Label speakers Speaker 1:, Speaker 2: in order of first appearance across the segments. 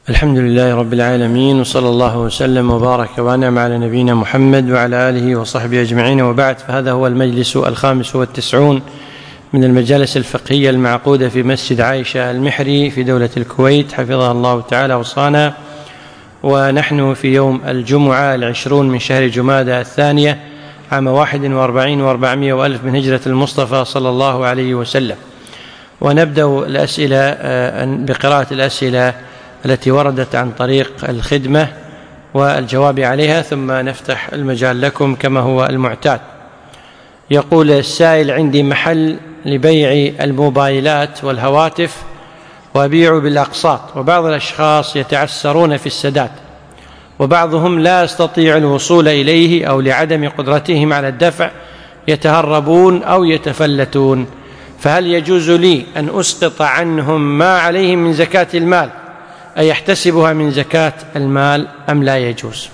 Speaker 1: الحمد لله رب العالمين، وصلى الله وسلم وبارك وأنعم على نبينا محمد وعلى آله وصحبه أجمعين، وبعد، فهذا هو المجلس 95 من المجالس الفقهية المعقودة في مسجد عائشة المحري في دولة الكويت، حفظها الله تعالى وصانا. ونحن في يوم الجمعة 20 من شهر جمادى الثانية عام 41 و400 وألف من هجرة المصطفى صلى الله عليه وسلم، ونبدأ الأسئلة بقراءة الأسئلة التي وردت عن طريق الخدمة والجواب عليها، ثم نفتح المجال لكم كما هو المعتاد. يقول السائل: عندي محل لبيع الموبايلات والهواتف وأبيع بالأقساط، وبعض الأشخاص يتعسرون في السداد، وبعضهم لا يستطيع الوصول إليه أو لعدم قدرتهم على الدفع يتهربون أو يتفلتون، فهل يجوز لي أن أسقط عنهم ما عليهم من زكاة المال، أي يحتسبها من زكاة المال أم لا يجوز؟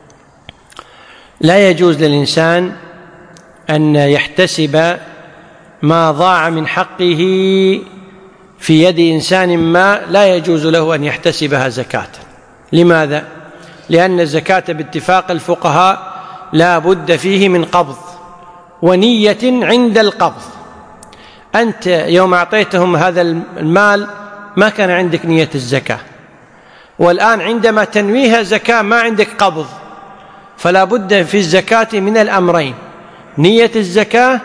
Speaker 1: لا يجوز للإنسان أن يحتسب ما ضاع من حقه في يد إنسان ما، لا يجوز له أن يحتسبها زكاة. لماذا؟ لأن الزكاة باتفاق الفقهاء لا بد فيه من قبض ونية عند القبض. أنت يوم أعطيتهم هذا المال ما كان عندك نية الزكاة، والآن عندما تنويها زكاة ما عندك قبض، فلا بد في الزكاة من الأمرين: نية الزكاة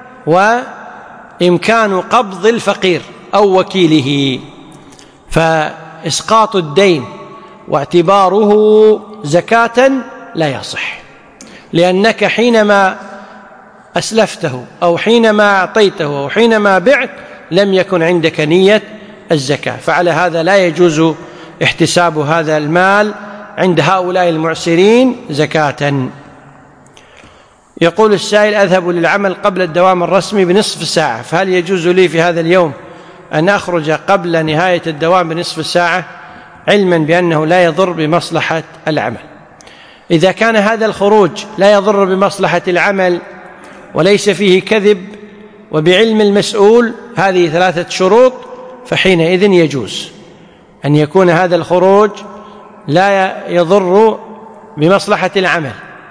Speaker 1: وإمكان قبض الفقير أو وكيله. فإسقاط الدين واعتباره زكاة لا يصح، لأنك حينما أسلفته أو حينما أعطيته أو حينما بعت لم يكن عندك نية الزكاة، فعلى هذا لا يجوز احتساب هذا المال عند هؤلاء المعسرين زكاة. يقول السائل: أذهب للعمل قبل الدوام الرسمي بنصف ساعة، فهل يجوز لي في هذا اليوم أن أخرج قبل نهاية الدوام بنصف ساعة، علما بأنه لا يضر بمصلحة العمل؟ إذا كان هذا الخروج لا يضر بمصلحة العمل وليس فيه كذب وبعلم المسؤول هذه 3 شروط، فحينئذ يجوز أن يكون هذا الخروج لا يضر بمصلحة العمل،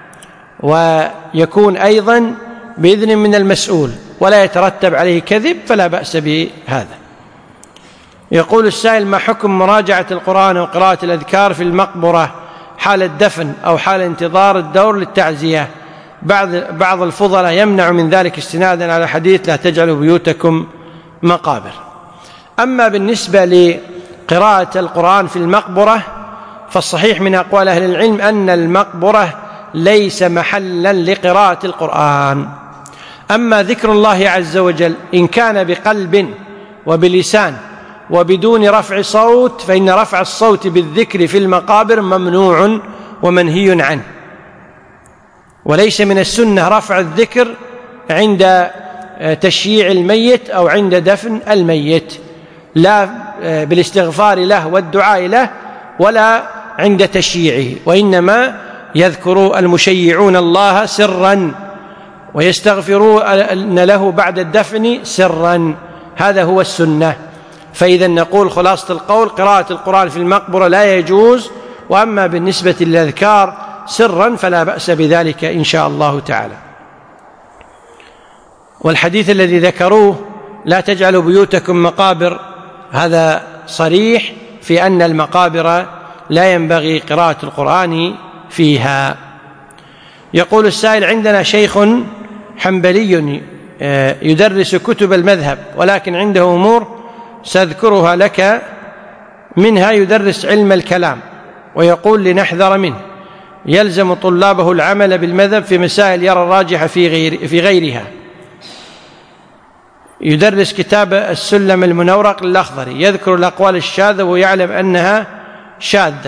Speaker 1: ويكون أيضا بإذن من المسؤول ولا يترتب عليه كذب، فلا بأس بهذا. يقول السائل: ما حكم مراجعة القرآن وقراءة الأذكار في المقبرة حال الدفن أو حال انتظار الدور للتعزية؟ بعض الفضلاء يمنع من ذلك استنادا على حديث لا تجعلوا بيوتكم مقابر. أما بالنسبة لقراءة القرآن في المقبرة فالصحيح من أقوال أهل العلم أن المقبرة ليس محلا لقراءة القرآن. أما ذكر الله عز وجل إن كان بقلب وبلسان وبدون رفع صوت، فإن رفع الصوت بالذكر في المقابر ممنوع ومنهي عنه، وليس من السنة رفع الذكر عند تشييع الميت أو عند دفن الميت، لا بالاستغفار له والدعاء له ولا عند تشييعه، وإنما يذكر المشيعون الله سرا ويستغفرون له بعد الدفن سرا، هذا هو السنة. فإذا نقول خلاصة القول: قراءة القرآن في المقبرة لا يجوز، وأما بالنسبة للأذكار سرا فلا بأس بذلك إن شاء الله تعالى. والحديث الذي ذكروه لا تجعلوا بيوتكم مقابر، هذا صريح في أن المقابر لا ينبغي قراءة القرآن فيها. يقول السائل: عندنا شيخ حنبلي يدرس كتب المذهب، ولكن عنده أمور سأذكرها لك، منها يدرس علم الكلام ويقول لنحذر منه، يلزم طلابه العمل بالمذهب في مسائل يرى الراجحة في غيرها. يدرس كتاب السلم المنورق للأخضري، يذكر الأقوال الشاذة ويعلم أنها شاذة.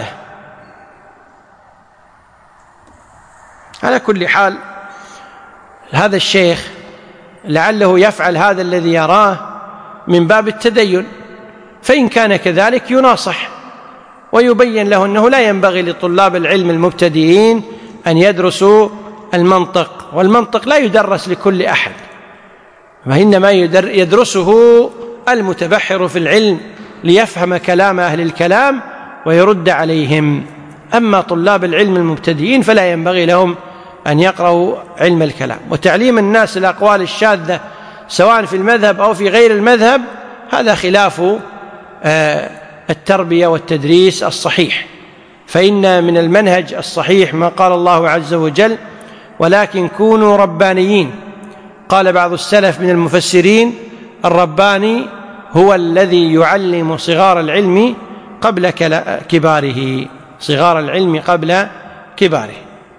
Speaker 1: على كل حال هذا الشيخ لعله يفعل هذا الذي يراه من باب التدين، فإن كان كذلك يناصح ويبين له أنه لا ينبغي لطلاب العلم المبتدئين أن يدرسوا المنطق، والمنطق لا يدرس لكل أحد، وإنما يدرسه المتبحر في العلم ليفهم كلام أهل الكلام ويرد عليهم. أما طلاب العلم المبتدئين فلا ينبغي لهم أن يقرأوا علم الكلام. وتعليم الناس الأقوال الشاذة سواء في المذهب أو في غير المذهب هذا خلاف التربية والتدريس الصحيح، فإن من المنهج الصحيح ما قال الله عز وجل: ولكن كونوا ربانيين. قال بعض السلف من المفسرين: الرباني هو الذي يعلم صغار العلم قبل كباره، صغار العلم قبل كباره.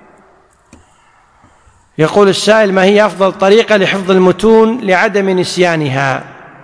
Speaker 1: يقول السائل: ما هي أفضل طريقة لحفظ المتون لعدم نسيانها؟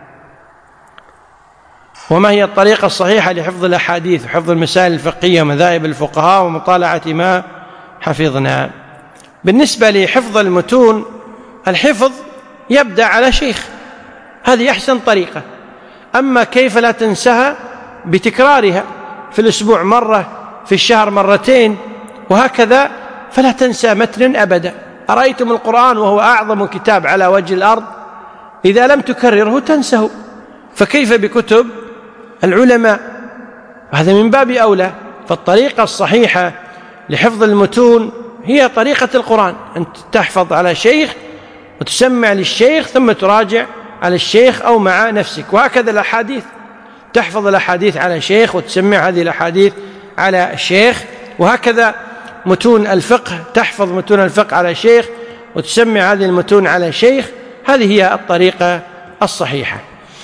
Speaker 1: وما هي الطريقة الصحيحة لحفظ الأحاديث وحفظ المسائل الفقهية ومذاهب الفقهاء ومطالعة ما حفظنا؟ بالنسبة لحفظ المتون، الحفظ يبدأ على شيخ، هذه أحسن طريقة. أما كيف لا تنسها؟ بتكرارها في الأسبوع مرة، في الشهر مرتين، وهكذا، فلا تنسى متنا أبدا. أرأيتم القرآن وهو أعظم كتاب على وجه الأرض، إذا لم تكرره تنسه، فكيف بكتب العلماء؟ هذا من باب أولى. فالطريقة الصحيحة لحفظ المتون هي طريقة القرآن، أن تحفظ على شيخ وتسمع للشيخ ثم تراجع على الشيخ أو مع نفسك. وهكذا الأحاديث، تحفظ الأحاديث على شيخ وتسمع هذه الأحاديث على الشيخ. وهكذا متون الفقه، تحفظ متون الفقه على شيخ وتسمع هذه المتون على شيخ. هذه هي الطريقة الصحيحة.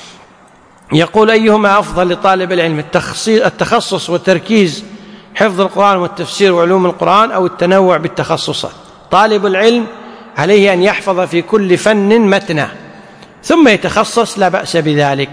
Speaker 1: يقول: أيهما أفضل لطالب العلم، التخصص والتركيز حفظ القرآن والتفسير وعلوم القرآن، أو التنوع بالتخصصات؟ طالب العلم عليه أن يحفظ في كل فن متنا ثم يتخصص، لا بأس بذلك.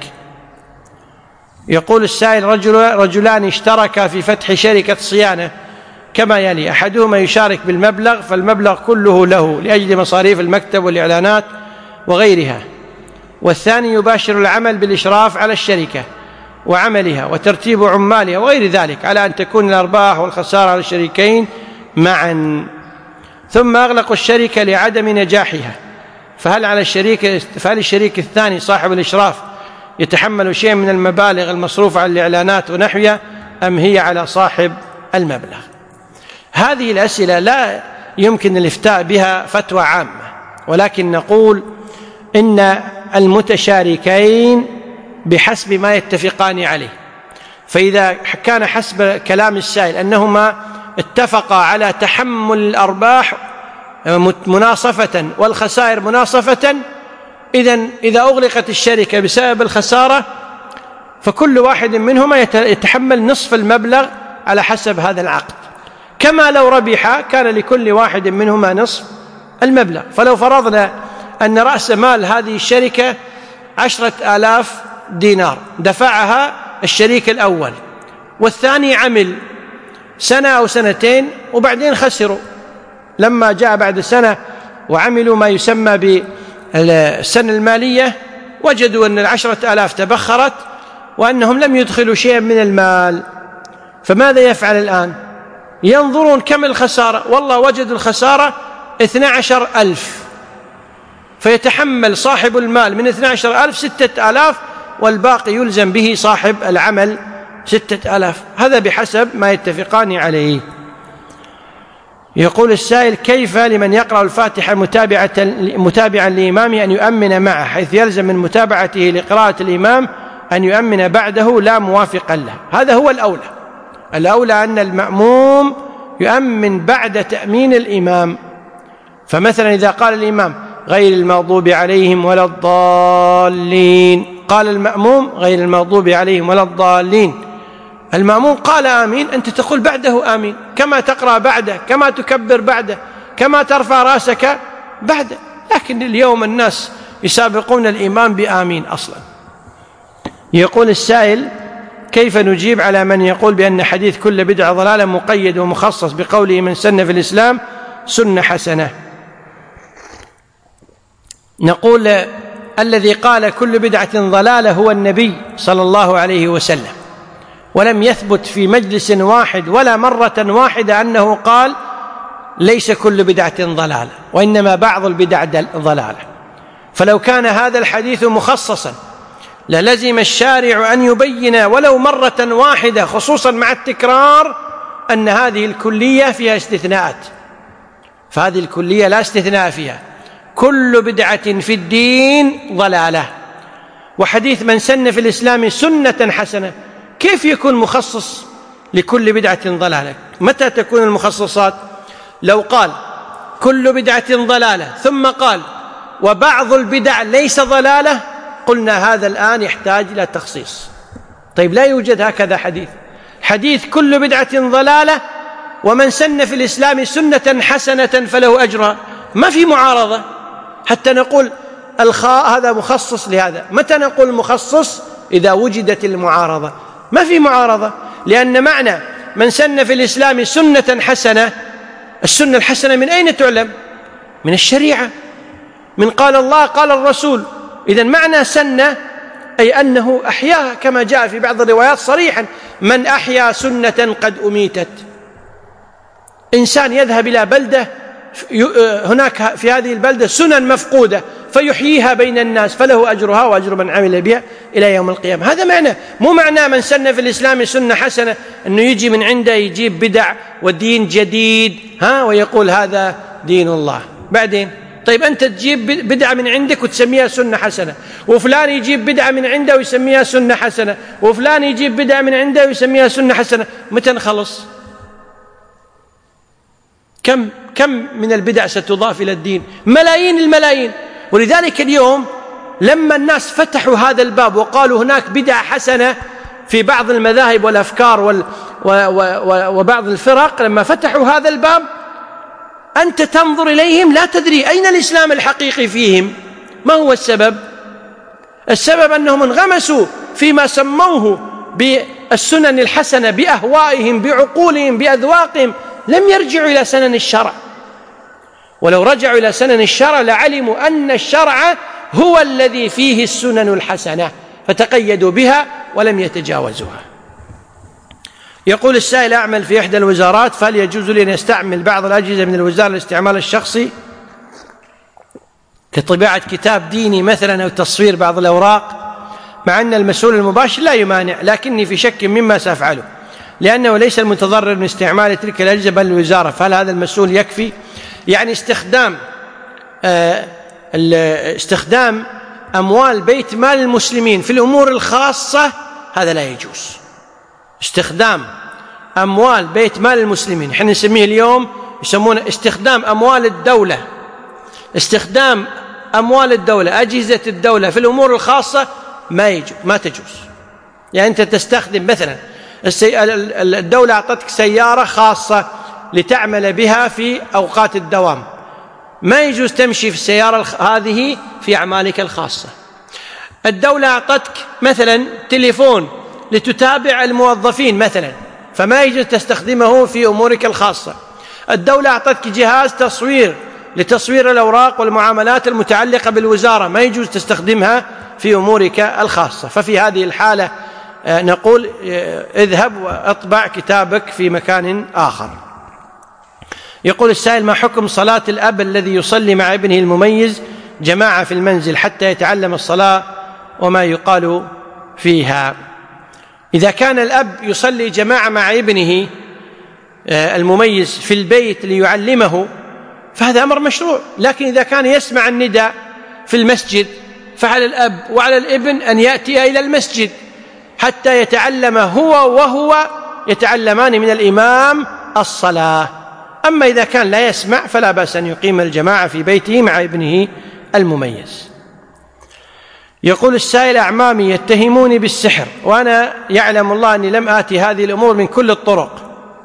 Speaker 1: يقول السائل: رجلان اشتركا في فتح شركة صيانة كما يلي: أحدهما يشارك بالمبلغ، فالمبلغ كله له لأجل مصاريف المكتب والإعلانات وغيرها، والثاني يباشر العمل بالإشراف على الشركة وعملها وترتيب عمالها وغير ذلك، على أن تكون الأرباح والخسارة على الشريكين معا، ثم أغلقوا الشركة لعدم نجاحها، فهل الشريك الثاني صاحب الإشراف يتحمل شيء من المبالغ المصروفة على الإعلانات ونحوها، أم هي على صاحب المبلغ؟ هذه الأسئلة لا يمكن الإفتاء بها فتوى عامة، ولكن نقول إن المتشاركين بحسب ما يتفقان عليه. فإذا كان حسب كلام السائل أنهما اتفقا على تحمل الأرباح مناصفة والخسائر مناصفة، إذا أغلقت الشركة بسبب الخسارة فكل واحد منهما يتحمل نصف المبلغ على حسب هذا العقد، كما لو ربح كان لكل واحد منهما نصف المبلغ. فلو فرضنا أن رأس مال هذه الشركة 10,000 دينار دفعها الشريك الأول، والثاني عمل سنة أو سنتين وبعدين خسروا، لما جاء بعد سنة وعملوا ما يسمى بالسنة المالية وجدوا أن 10,000 تبخرت وأنهم لم يدخلوا شيئا من المال، فماذا يفعل الآن؟ ينظرون كم الخسارة، والله وجدوا الخسارة 12,000، فيتحمل صاحب المال من 12,000 6,000، والباقي يلزم به صاحب العمل 6,000. هذا بحسب ما يتفقان عليه. يقول السائل: كيف لمن يقرأ الفاتحة متابعا لإمامه أن يؤمن معه، حيث يلزم من متابعته لقراءة الإمام أن يؤمن بعده لا موافقا له؟ هذا هو الأولى أن المأموم يؤمن بعد تأمين الإمام. فمثلا إذا قال الإمام غير المغضوب عليهم ولا الضالين، قال المأموم غير المغضوب عليهم ولا الضالين، المأموم قال آمين، أنت تقول بعده آمين، كما تقرأ بعده، كما تكبر بعده، كما ترفع رأسك بعده. لكن اليوم الناس يسابقون الإمام بآمين أصلا. يقول السائل: كيف نجيب على من يقول بأن حديث كل بدعة ضلالة مقيد ومخصص بقوله من سن في الإسلام سنة حسنة؟ نقول: الذي قال كل بدعة ضلالة هو النبي صلى الله عليه وسلم، ولم يثبت في مجلس واحد ولا مرة واحدة أنه قال ليس كل بدعة ضلالة، وإنما بعض البدع ضلالة. فلو كان هذا الحديث مخصصا للزم الشارع أن يبين ولو مرة واحدة خصوصا مع التكرار أن هذه الكلية فيها استثناءات، فهذه الكلية لا استثناء فيها. كل بدعة في الدين ضلالة. وحديث من سن في الإسلام سنة حسنة كيف يكون مخصص لكل بدعة ضلالة؟ متى تكون المخصصات؟ لو قال كل بدعة ضلالة ثم قال وبعض البدع ليس ضلالة، قلنا هذا الآن يحتاج إلى تخصيص. طيب لا يوجد هكذا حديث كل بدعة ضلالة ومن سن في الإسلام سنة حسنة فله أجرها، ما في معارضة حتى نقول هذا مخصص لهذا. متى نقول مخصص؟ إذا وجدت المعارضة. ما في معارضة، لأن معنى من سن في الإسلام سنة حسنة، السنة الحسنة من أين تعلم؟ من الشريعة، من قال الله قال الرسول. إذن معنى سنة أي أنه أحياها، كما جاء في بعض الروايات صريحا من أحيا سنة قد أميتت. إنسان يذهب إلى بلدة هناك في هذه البلدة سنن مفقودة فيحييها بين الناس فله أجرها وأجر من عمل بها إلى يوم القيامة. هذا معنى، مو معنى من سن في الإسلام سنة حسنة أنه يجي من عنده يجيب بدع ودين جديد ويقول هذا دين الله. بعدين طيب أنت تجيب بدعة من عندك وتسميها سنة حسنة، وفلان يجيب بدعة من عنده ويسميها سنة حسنة، وفلان يجيب بدعة من عنده ويسميها سنة حسنة. متى نخلص؟ كم من البدع ستضاف إلى الدين؟ ملايين الملايين. ولذلك اليوم لما الناس فتحوا هذا الباب وقالوا هناك بدع حسنة في بعض المذاهب والأفكار وبعض الفرق، لما فتحوا هذا الباب أنت تنظر إليهم لا تدري أين الإسلام الحقيقي فيهم. ما هو السبب؟ السبب أنهم انغمسوا فيما سموه بالسنن الحسنة بأهوائهم بعقولهم بأذواقهم، لم يرجعوا إلى سنن الشرع. ولو رجعوا إلى سنن الشرع لعلموا أن الشرع هو الذي فيه السنن الحسنة فتقيدوا بها ولم يتجاوزوها. يقول السائل أعمل في إحدى الوزارات، فهل يجوز لي أن يستعمل بعض الأجهزة من الوزارة للاستعمال الشخصي كطباعة كتاب ديني مثلا أو تصوير بعض الأوراق، مع أن المسؤول المباشر لا يمانع، لكني في شك مما سأفعله لأنه ليس المتضرر من استعمال تلك الأجهزة بل الوزارة، فهل هذا المسؤول يكفي؟ يعني استخدام أموال بيت مال المسلمين في الأمور الخاصة هذا لا يجوز. استخدام أموال بيت مال المسلمين، احنا نسميه اليوم يسمونه استخدام أموال الدولة، استخدام أموال الدولة أجهزة الدولة في الأمور الخاصة ما تجوز. يعني أنت تستخدم مثلا الدولة أعطتك سيارة خاصة لتعمل بها في أوقات الدوام، ما يجوز تمشي في السيارة هذه في أعمالك الخاصة. الدولة أعطتك مثلا تليفون لتتابع الموظفين مثلا، فما يجوز تستخدمه في أمورك الخاصة. الدولة أعطتك جهاز تصوير لتصوير الأوراق والمعاملات المتعلقة بالوزارة، ما يجوز تستخدمها في أمورك الخاصة. ففي هذه الحالة نقول اذهب واطبع كتابك في مكان آخر. يقول السائل ما حكم صلاة الأب الذي يصلي مع ابنه المميز جماعة في المنزل حتى يتعلم الصلاة وما يقال فيها؟ إذا كان الأب يصلي جماعة مع ابنه المميز في البيت ليعلمه فهذا أمر مشروع، لكن إذا كان يسمع النداء في المسجد فعلى الأب وعلى الابن أن يأتي إلى المسجد حتى يتعلم هو وهو يتعلمان من الإمام الصلاة. أما إذا كان لا يسمع فلا بأس أن يقيم الجماعة في بيته مع ابنه المميز. يقول السائل أعمامي يتهموني بالسحر وأنا يعلم الله أني لم آتي هذه الأمور من كل الطرق،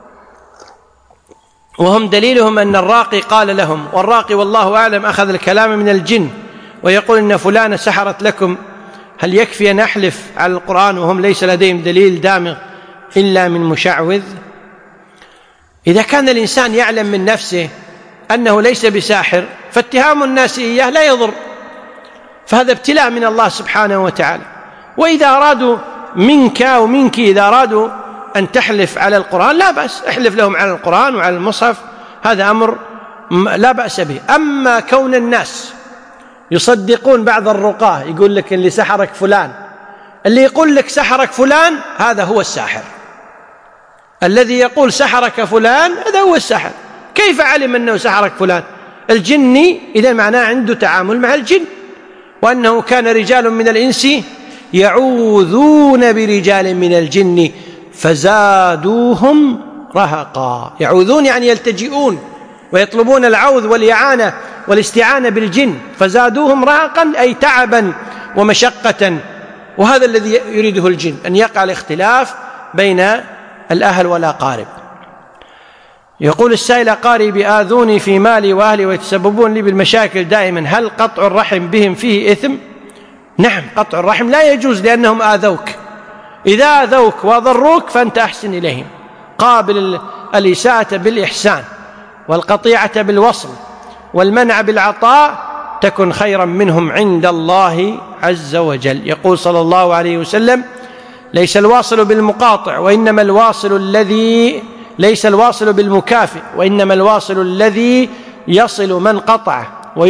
Speaker 1: وهم دليلهم أن الراقي قال لهم، والراقي والله أعلم أخذ الكلام من الجن ويقول إن فلانة سحرت لكم، هل يكفي أن أحلف على القرآن وهم ليس لديهم دليل دامغ إلا من مشعوذ؟ إذا كان الإنسان يعلم من نفسه أنه ليس بساحر فاتهام الناس إياه لا يضر، فهذا ابتلاء من الله سبحانه وتعالى. وإذا أرادوا منك ومنك إذا أرادوا أن تحلف على القرآن لا بأس، احلف لهم على القرآن وعلى المصحف، هذا أمر لا بأس به. أما كون الناس يصدقون بعض الرقاة يقول لك اللي سحرك فلان اللي يقول لك سحرك فلان هذا هو الساحر، الذي يقول سحرك فلان هذا هو الساحر. كيف علم أنه سحرك فلان؟ الجني إذا معناه عنده تعامل مع الجن، وأنه كان رجال من الإنس يعوذون برجال من الجن فزادوهم رهقا. يعوذون يعني يلتجئون ويطلبون العوذ والإعانة والاستعانة بالجن، فزادوهم رهقا أي تعبا ومشقة. وهذا الذي يريده الجن، أن يقع الاختلاف بين الأهل والأقارب. يقول السائل: أقاربي آذوني في مالي وأهلي ويتسببون لي بالمشاكل دائما، هل قطع الرحم بهم فيه إثم؟ نعم، قطع الرحم لا يجوز لأنهم آذوك. إذا آذوك وضروك فأنت أحسن إليهم، قابل الإساءة بالإحسان والقطيعة بالوصل والمنع بالعطاء، تكن خيرا منهم عند الله عز وجل. يقول صلى الله عليه وسلم: ليس الواصل بالمقاطع وإنما الواصل الذي ليس الواصل بالمكافئ وإنما الواصل الذي يصل من قطعه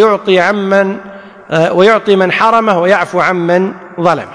Speaker 1: ويعطي من حرمه ويعفو عمن ظلمه.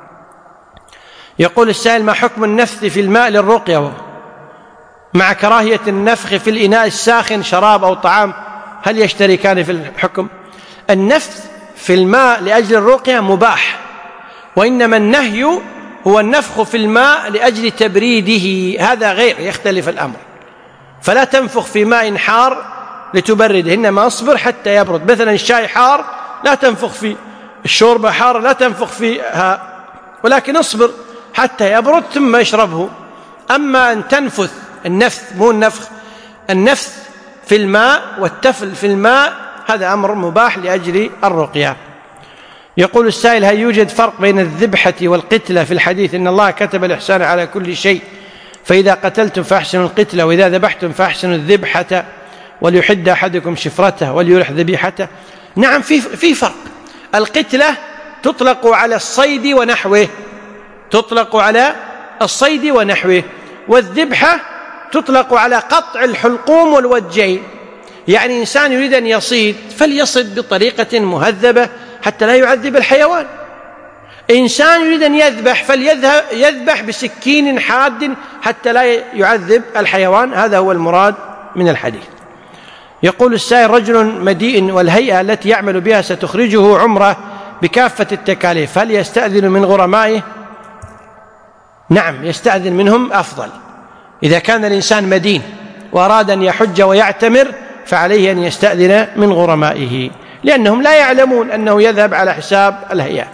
Speaker 1: يقول السائل: ما حكم النفث في الماء للرقية مع كراهية النفخ في الإناء الساخن شراب أو طعام، هل يشتركان في الحكم؟ النفث في الماء لأجل الرقية مباح، وإنما النهي هو النفخ في الماء لأجل تبريده، هذا غير، يختلف الأمر. فلا تنفخ في ماء حار لتبرده، إنما أصبر حتى يبرد. مثلا الشاي حار لا تنفخ فيه، الشوربة حار لا تنفخ فيها، ولكن اصبر حتى يبرد ثم اشربه. أما أن تنفث، النفث مو النفخ، النفث في الماء والتفل في الماء هذا أمر مباح لأجل الرقية. يقول السائل: هل يوجد فرق بين الذبحة والقتلة في الحديث إن الله كتب الإحسان على كل شيء، فإذا قتلتم فأحسنوا القتلة وإذا ذبحتم فأحسنوا الذبحة وليحد أحدكم شفرته وليرح ذبيحته؟ نعم، في فرق. القتلة تطلق على الصيد ونحوه، تطلق على الصيد ونحوه، والذبحة تطلق على قطع الحلقوم والوجين. يعني إنسان يريد أن يصيد فليصد بطريقة مهذبة حتى لا يعذب الحيوان. إنسان يريد أن يذبح فليذبح بسكين حاد حتى لا يعذب الحيوان، هذا هو المراد من الحديث. يقول السائل: رجل مدين والهيئة التي يعمل بها ستخرجه عمره بكافة التكاليف، هل يستأذن من غرمائه؟ نعم، يستأذن منهم أفضل. إذا كان الإنسان مدين وأراد أن يحج ويعتمر فعليه أن يستأذن من غرمائه، لأنهم لا يعلمون أنه يذهب على حساب الهيئة.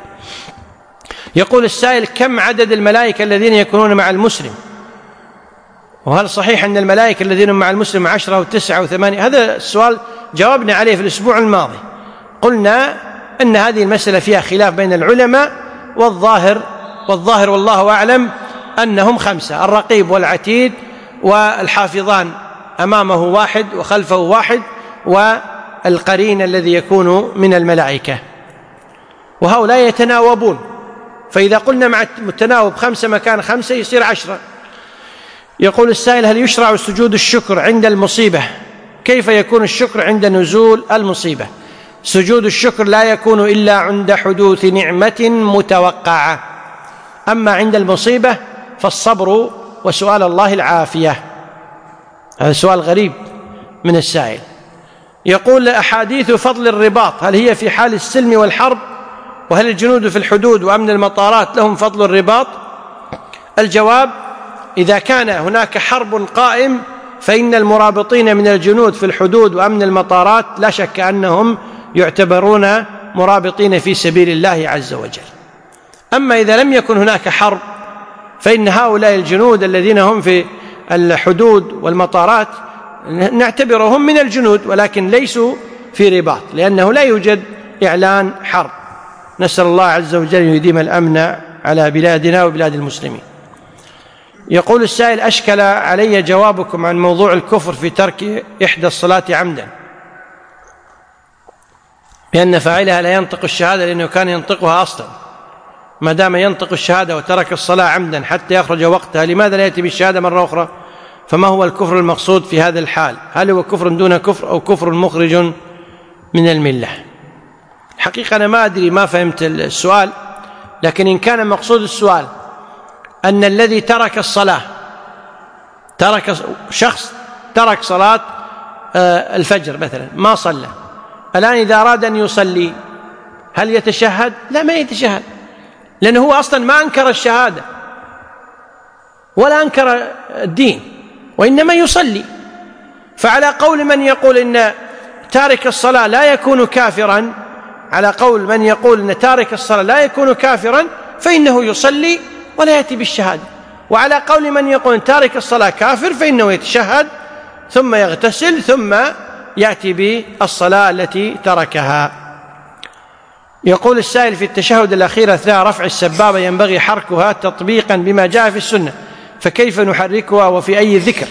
Speaker 1: يقول السائل: كم عدد الملائكة الذين يكونون مع المسلم؟ وهل صحيح أن الملائكة الذين مع المسلم 10 و9 و8؟ هذا السؤال جاوبنا عليه في الأسبوع الماضي، قلنا أن هذه المسألة فيها خلاف بين العلماء، والظاهر والله أعلم أنهم 5: الرقيب والعتيد والحافظان، أمامه 1 وخلفه 1، والقرين الذي يكون من الملائكة، وهؤلاء يتناوبون. فإذا قلنا مع التناوب 5 مكان 5 يصير 10. يقول السائل: هل يشرع سجود الشكر عند المصيبة؟ كيف يكون الشكر عند نزول المصيبة؟ سجود الشكر لا يكون إلا عند حدوث نعمة متوقعة، أما عند المصيبة فالصبر وسؤال الله العافية. هذا سؤال غريب من السائل. يقول: أحاديث فضل الرباط هل هي في حال السلم والحرب؟ وهل الجنود في الحدود وأمن المطارات لهم فضل الرباط؟ الجواب: إذا كان هناك حرب قائم فإن المرابطين من الجنود في الحدود وأمن المطارات لا شك أنهم يعتبرون مرابطين في سبيل الله عز وجل. أما إذا لم يكن هناك حرب فإن هؤلاء الجنود الذين هم في الحدود والمطارات نعتبرهم من الجنود، ولكن ليسوا في رباط، لأنه لا يوجد إعلان حرب. نسأل الله عز وجل أن يديم الأمن على بلادنا وبلاد المسلمين. يقول السائل: أشكل علي جوابكم عن موضوع الكفر في ترك إحدى الصلاة عمدا، بأن فاعلها لا ينطق الشهادة لأنه كان ينطقها أصلا، ما دام ينطق الشهادة وترك الصلاة عمدا حتى يخرج وقتها، لماذا لا يأتي بالشهادة مرة أخرى؟ فما هو الكفر المقصود في هذا الحال؟ هل هو كفر دون كفر أو كفر مخرج من الملة؟ حقيقة أنا ما أدري، ما فهمت السؤال، لكن إن كان مقصود السؤال أن الذي ترك الصلاة، شخص ترك صلاة الفجر مثلا ما صلى، الآن إذا أراد أن يصلي هل يتشهد؟ لا، ما يتشهد، لأنه هو أصلا ما أنكر الشهادة ولا أنكر الدين، وإنما يصلي. فعلى قول من يقول إن تارك الصلاة لا يكون كافرا، على قول من يقول إن تارك الصلاة لا يكون كافرا فإنه يصلي ولا يأتي بالشهادة، وعلى قول من يقول إن تارك الصلاة كافر فإنه يتشهد ثم يغتسل ثم يأتي بالصلاة التي تركها. يقول السائل في التشهد الأخير أثناء رفع السبابة ينبغي حركها تطبيقا بما جاء في السنة، فكيف نحركها وفي أي ذكر؟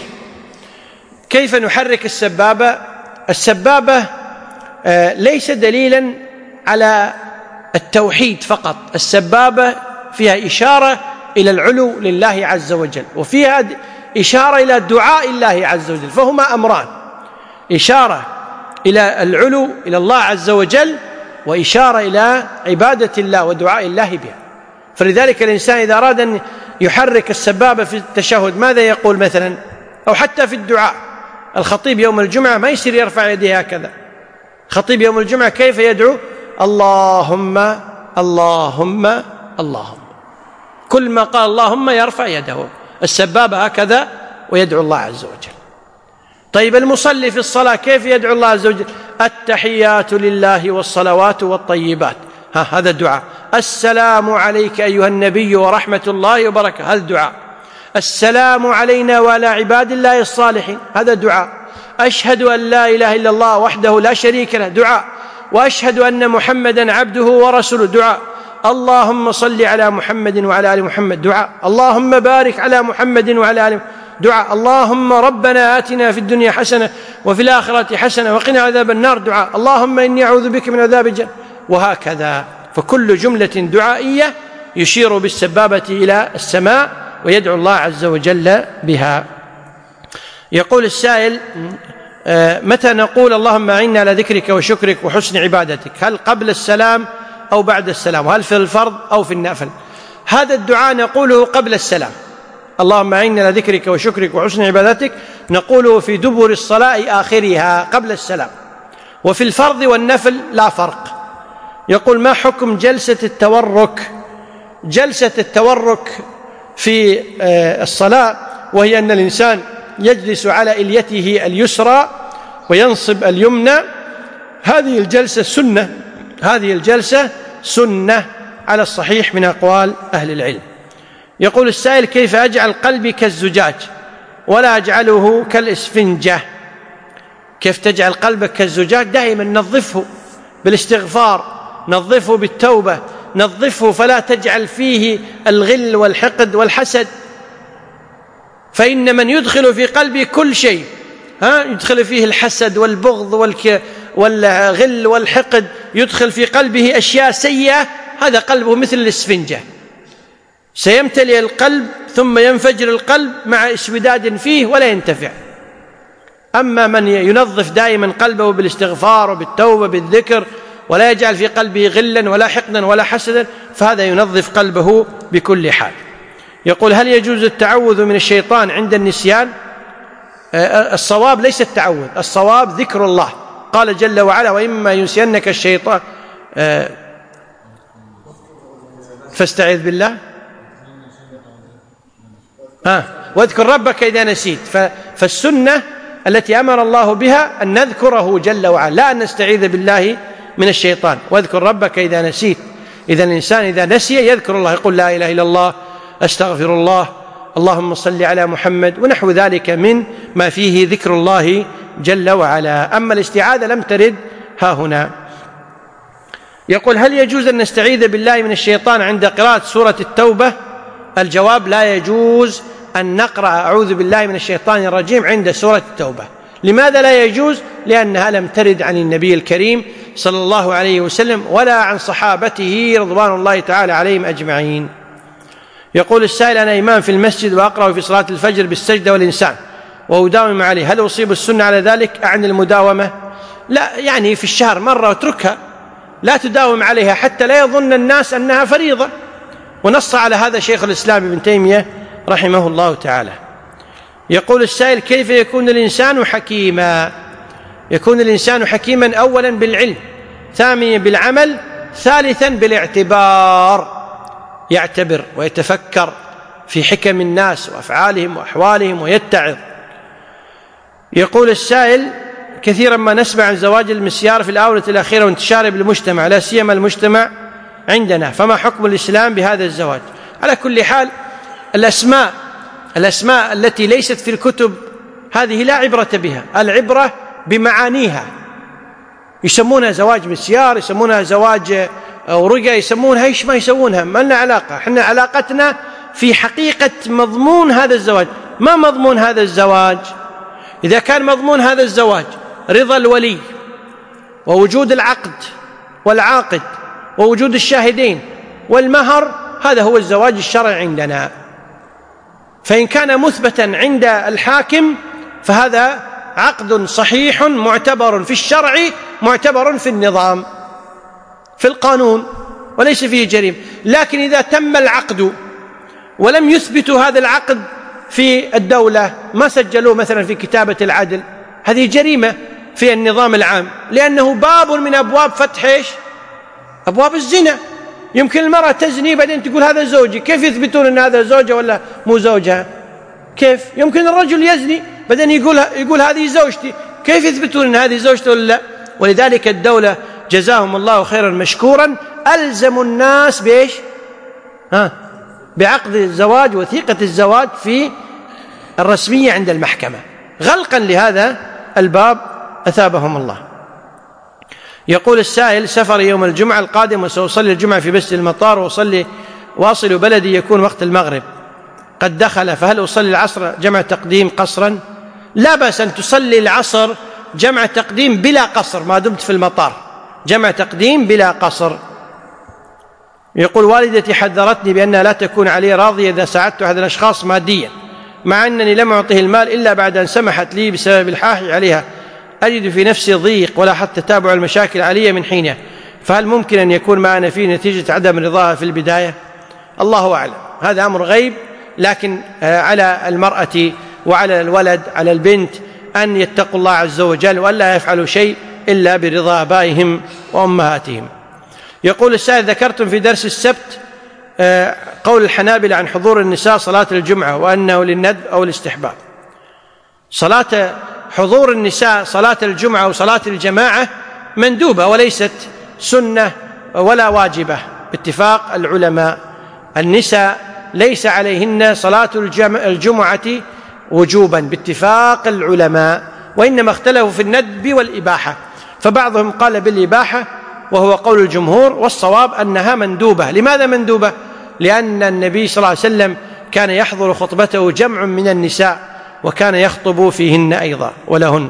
Speaker 1: كيف نحرك السبابة؟ السبابة ليس دليلا على التوحيد فقط، السبابة فيها إشارة إلى العلو لله عز وجل، وفيها إشارة إلى دعاء الله عز وجل، فهما أمران: إشارة إلى العلو إلى الله عز وجل، وإشارة إلى عبادة الله ودعاء الله بها. فلذلك الإنسان إذا أراد أن يحرك السبابة في التشهد ماذا يقول مثلا؟ أو حتى في الدعاء، الخطيب يوم الجمعة ما يصير يرفع يديه هكذا، خطيب يوم الجمعة كيف يدعو؟ اللهم اللهم اللهم، كل ما قال اللهم يرفع يده، السبابة هكذا ويدعو الله عز وجل. طيب المصلي في الصلاة كيف يدعو الله عز وجل؟ التحيات لله والصلوات والطيبات، هذا الدعاء. السلام عليك أيها النبي ورحمة الله وبركاته، هذا الدعاء. السلام علينا وعلى عباد الله الصالحين، هذا دعاء. أشهد أن لا إله إلا الله وحده لا شريك له، دعاء. وأشهد أن محمدا عبده ورسوله، دعاء. اللهم صل على محمد وعلى آل محمد، دعاء. اللهم بارك على محمد وعلى آل محمد، دعاء. اللهم ربنا آتنا في الدنيا حسنة وفي الآخرة حسنة وقنا عذاب النار، دعاء. اللهم إني أعوذ بك من عذاب الجنة، وهكذا. فكل جملة دعائية يشير بالسبابة إلى السماء ويدعو الله عز وجل بها. يقول السائل: متى نقول اللهم أعنا على ذكرك وشكرك وحسن عبادتك؟ هل قبل السلام أو بعد السلام؟ وهل في الفرض أو في النافل؟ هذا الدعاء نقوله قبل السلام، اللهم أعنا على ذكرك وشكرك وحسن عبادتك، نقوله في دبر الصلاة آخرها قبل السلام. وفي الفرض والنفل لا فرق. يقول: ما حكم جلسة التورك؟ جلسة التورك في الصلاة وهي أن الإنسان يجلس على إليته اليسرى وينصب اليمنى، هذه الجلسة سنة، هذه الجلسة سنة على الصحيح من أقوال أهل العلم. يقول السائل: كيف أجعل قلبي كالزجاج ولا أجعله كالإسفنجة؟ كيف تجعل قلبك كالزجاج؟ دائما نظفه بالاستغفار، نظفه بالتوبة، نظفه فلا تجعل فيه الغل والحقد والحسد، فإن من يدخل في قلبه كل شيء، يدخل فيه الحسد والبغض والغل والحقد، يدخل في قلبه أشياء سيئة، هذا قلبه مثل الإسفنجة، سيمتلئ القلب ثم ينفجر القلب مع اسوداد فيه ولا ينتفع. أما من ينظف دائما قلبه بالاستغفار وبالتوبة بالذكر ولا يجعل في قلبه غلا ولا حقدا ولا حسدا، فهذا ينظف قلبه بكل حال. يقول: هل يجوز التعوذ من الشيطان عند النسيان؟ الصواب ليس التعوذ، الصواب ذكر الله. قال جل وعلا: وإما ينسينك الشيطان فاستعذ بالله واذكر ربك إذا نسيت. فالسنة التي أمر الله بها أن نذكره جل وعلا، لا أن نستعيذ بالله من الشيطان. واذكر ربك إذا نسيت، إذا الإنسان إذا نسي يذكر الله، يقول لا إله إلا الله، أستغفر الله، اللهم صل على محمد، ونحو ذلك من ما فيه ذكر الله جل وعلا. أما الاستعاذة لم ترد ها هنا. يقول: هل يجوز أن نستعيذ بالله من الشيطان عند قراءة سورة التوبة؟ الجواب: لا يجوز أن نقرأ أعوذ بالله من الشيطان الرجيم عند سورة التوبة. لماذا لا يجوز؟ لأنها لم ترد عن النبي الكريم صلى الله عليه وسلم ولا عن صحابته رضوان الله تعالى عليهم أجمعين. يقول السائل: أنا إمام في المسجد وأقرأ في صلاة الفجر بالسجدة والإنسان وأداوم عليه، هل أصيب السنة على ذلك؟ أعني المداومة؟ لا، يعني في الشهر مرة واتركها، لا تداوم عليها حتى لا يظن الناس أنها فريضة، ونص على هذا شيخ الإسلام ابن تيمية رحمه الله تعالى. يقول السائل: كيف يكون الإنسان حكيما؟ يكون الإنسان حكيما أولا بالعلم، ثانيا بالعمل، ثالثا بالاعتبار، يعتبر ويتفكر في حكم الناس وأفعالهم وأحوالهم ويتعظ. يقول السائل: كثيرا ما نسمع عن زواج المسيار في الآونة الأخيرة وانتشاره بالمجتمع، لا سيما المجتمع عندنا، فما حكم الإسلام بهذا الزواج؟ على كل حال الأسماء التي ليست في الكتب هذه لا عبرة بها، العبرة بمعانيها. يسمونها زواج مسيار، يسمونها زواج ورقة، يسمونها ايش ما يسمونها، ما لنا علاقة. احنا علاقتنا في حقيقة مضمون هذا الزواج. ما مضمون هذا الزواج؟ إذا كان مضمون هذا الزواج رضا الولي ووجود العقد والعاقد ووجود الشاهدين والمهر، هذا هو الزواج الشرعي عندنا. فإن كان مثبتا عند الحاكم فهذا عقد صحيح معتبر في الشرع، معتبر في النظام، في القانون، وليس فيه جريمة. لكن إذا تم العقد ولم يثبتوا هذا العقد في الدولة، ما سجلوه مثلا في كتابة العدل، هذه جريمة في النظام العام، لأنه باب من أبواب فتح أبواب الزنا. يمكن المرأة تزني بعدين تقول هذا زوجي، كيف يثبتون أن هذا زوجها ولا مو زوجها؟ كيف؟ يمكن الرجل يزني بعدين يقول هذه زوجتي، كيف يثبتون أن هذه زوجته ولا لا؟ ولذلك الدولة جزاهم الله خيرا مشكورا ألزموا الناس بإيش؟ بعقد الزواج، وثيقة الزواج في الرسمية عند المحكمة، غلقا لهذا الباب أثابهم الله. يقول السائل: سفر يوم الجمعة القادم وسأصلي الجمعة في مسجد المطار وأصل بلدي يكون وقت المغرب قد دخل، فهل أصلي العصر جمع تقديم قصرا؟ لا بأس أن تصلي العصر جمع تقديم بلا قصر ما دمت في المطار، جمع تقديم بلا قصر. يقول: والدتي حذرتني بأنها لا تكون علي راضية إذا ساعدت أحد الأشخاص ماديا، مع أنني لم أعطيه المال إلا بعد أن سمحت لي بسبب الحاح عليها. أجد في نفسي ضيق ولا حتى تتابع المشاكل علي من حينها، فهل ممكن أن يكون ما أنا فيه نتيجة عدم رضاها في البداية؟ الله أعلم، هذا أمر غيب، لكن على المرأة وعلى الولد، على البنت، أن يتقوا الله عز وجل وأن لا يفعلوا شيء إلا برضا آبائهم وأمهاتهم. يقول السائل: ذكرتم في درس السبت قول الحنابلة عن حضور النساء صلاة الجمعة وأنه للندب أو الاستحباب. صلاة حضور النساء صلاة الجمعة وصلاة الجماعة مندوبة وليست سنة ولا واجبة باتفاق العلماء. النساء ليس عليهن صلاة الجمعة وجوبا باتفاق العلماء، وإنما اختلفوا في الندب والإباحة، فبعضهم قال بالإباحة وهو قول الجمهور، والصواب أنها مندوبة. لماذا مندوبة؟ لأن النبي صلى الله عليه وسلم كان يحضر خطبته جمع من النساء وكان يخطب فيهن أيضا ولهن.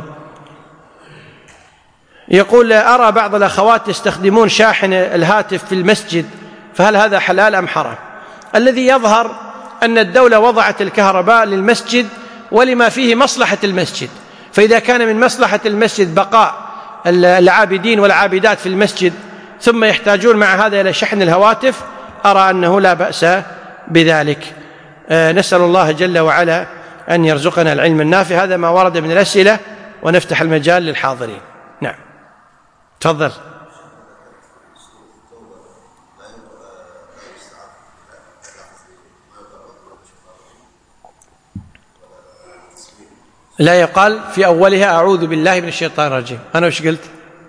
Speaker 1: يقول: أرى بعض الأخوات يستخدمون شاحن الهاتف في المسجد، فهل هذا حلال أم حرام؟ الذي يظهر أن الدولة وضعت الكهرباء للمسجد ولما فيه مصلحة المسجد، فإذا كان من مصلحة المسجد بقاء العابدين والعابدات في المسجد ثم يحتاجون مع هذا إلى شحن الهواتف، أرى أنه لا بأس بذلك. نسأل الله جل وعلا أن يرزقنا العلم النافع. هذا ما ورد من الأسئلة، ونفتح المجال للحاضرين. نعم، تفضل. لا يقال في أولها أعوذ بالله من الشيطان الرجيم. أنا وش قلت؟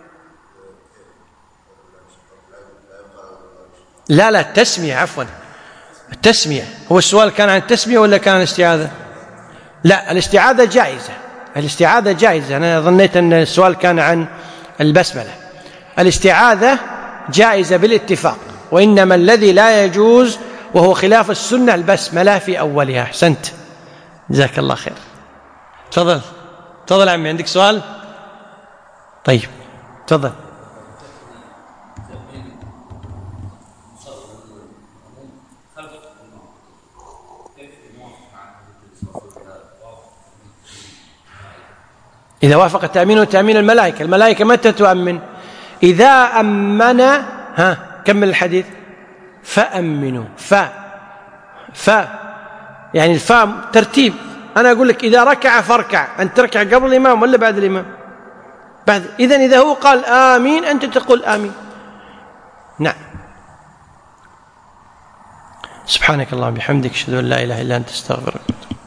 Speaker 1: لا التسمية، عفوا التسمية. هو السؤال كان عن التسمية ولا كان عن الاستعاذة؟ لا، الاستعاذة جائزة، الاستعاذة جائزة. أنا ظنيت أن السؤال كان عن البسملة. الاستعاذة جائزة بالاتفاق، وإنما الذي لا يجوز وهو خلاف السنة البسملة في أولها. أحسنت، جزاك الله خير. تفضل عمي، عندك سؤال؟ طيب تفضل. إذا وافق التأمين تأمين الملائكة. الملائكة متى تؤمن؟ إذا أمن. كمل الحديث. فأمنوا. يعني الفاء ترتيب. أنا أقول لك إذا ركع فاركع، أنت تركع قبل الإمام ولا بعد الإمام؟ بعد. إذن إذا هو قال آمين أنت تقول آمين. نعم. سبحانك اللهم وبحمدك، أشهد أن لا إله إلا أنت، أستغفرك.